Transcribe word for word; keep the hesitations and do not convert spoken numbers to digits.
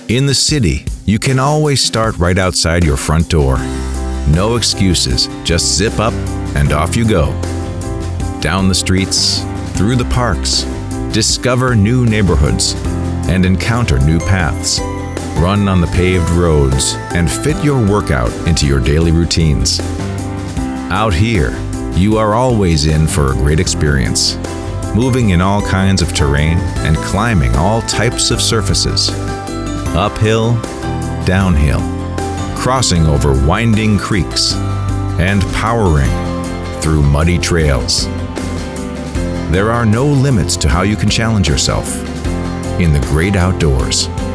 In the city, you can always start right outside your front door. No excuses, just zip up and off you go. Down the streets, through the parks, discover new neighborhoods and encounter new paths. Run on the paved roads and fit your workout into your daily routines. Out here, you are always in for a great experience, moving in all kinds of terrain and climbing all types of surfaces. Uphill, downhill, crossing over winding creeks, and powering through muddy trails. There are no limits to how you can challenge yourself in the great outdoors.